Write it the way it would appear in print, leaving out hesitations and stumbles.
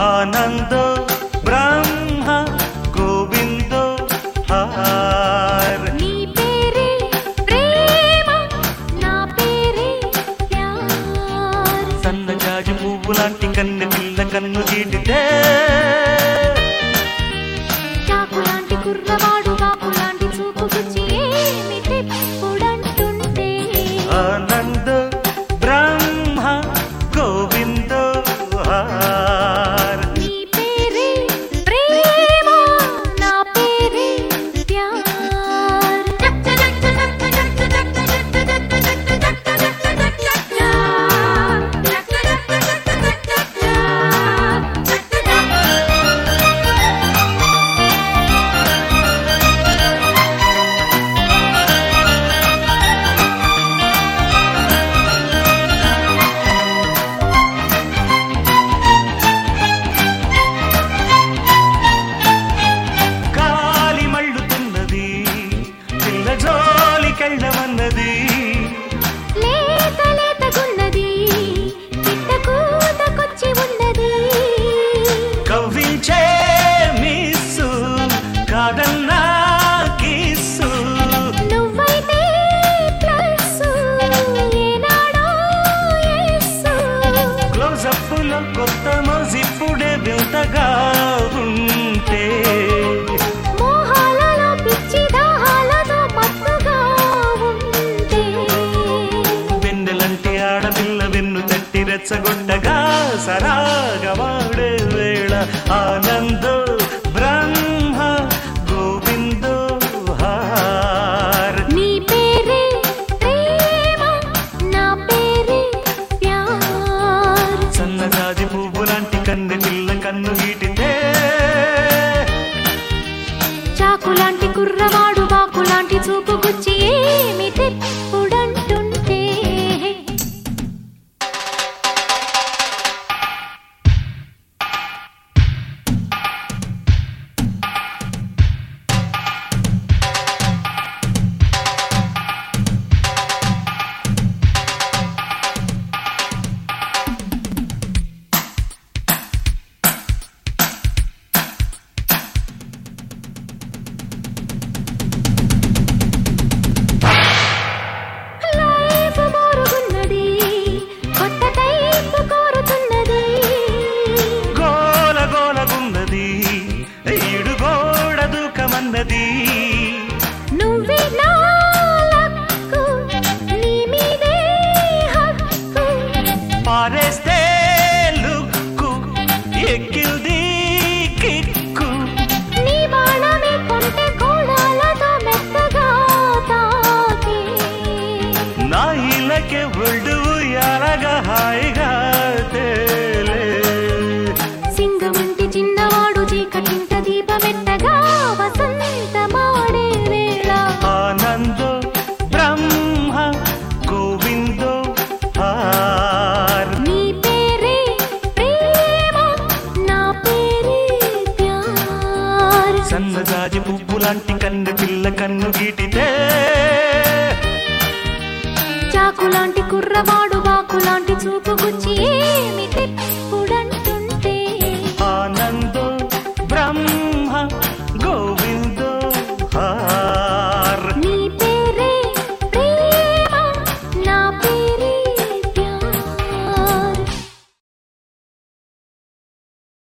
ఆనందో బ్రహ్మ గోవిందో హార్. నీ పేరే ప్రేమ, నా పేరే ప్యార్. సన్నజాజి పువ్వు లాంటి కన్నె పిల్ల కన్ను గీటితే, చాకు లాంటి కుర్రవాడు బాపు లాంటి చూపు గుచ్చి ఏమిటెప్పుడంటుంటే, ఆనందో బ్రహ్మ గోవిందో హార్. నీ పేరే ప్రేమ, నా పేరే ప్యార్. గాలి మళ్ళుతున్నది, పిల్ల జోలికెళ్ళమన్నది, లేత లేతగున్నది, పిట్ట కూతకొచ్చి ఉన్నది. కవ్వించే మిస్సు కాదన్నా కిస్సు. నువ్వైతే ప్లస్సు, ఏనాడో ఎస్సు. క్లోజప్పులో కొత్త మోజిప్పుడే వింతగా ఉంటే, మోహాలలో పిచ్చి దాహాలతో మత్తుగా ఉంటే, వెన్నెలంటే ఆడపిల్ల వెన్ను తట్టి రెచ్చగొట్టగా సరాగవాడే వేళ. ఆనందో బ్రహ్మ గోవిందో హార్. నీ పేరే ప్రేమ, నా పేరే ప్యార్. సన్నజాజి పువ్వు లాంటి కన్నె పిల్ల కన్ను గీటితే, చాకు లాంటి కుర్రవాడు బాకు లాంటి చూపు గుచ్చి ఏమిటెప్పుడంటుంటే, లైఫ్ మోరుగున్నది, కొత్త టైపు కోరుతున్నది. గోల గోలగున్నది, ఈడు గోడ దూకమన్నది. నువ్వే నా లక్కు, నీ మీదే హక్కు. పారేస్తే లుక్కు ఎక్కిల్ది కిక్కు. నీ బాణమే కొంటె కోణాలతో మెత్తగా తాకి. నా ఇళ్ళకే ఒళ్ళు ఎలాగా హాయిగా తేలే. సింగమంటి చిన్నవాడు చీకటింట దీపమెట్టగా వసంతమాడే వేళ. ఆనందో బ్రహ్మ గోవిందో హార్. నీ పేరే ప్రేమ, నా పేరే ప్యార్. సన్నజాజి పువ్వు లాంటి కన్నె పిల్ల కన్ను గీటితే, చాకు లాంటి కుర్రవాడు బాకు లాంటి చూపు గుచ్చి ఏమిటి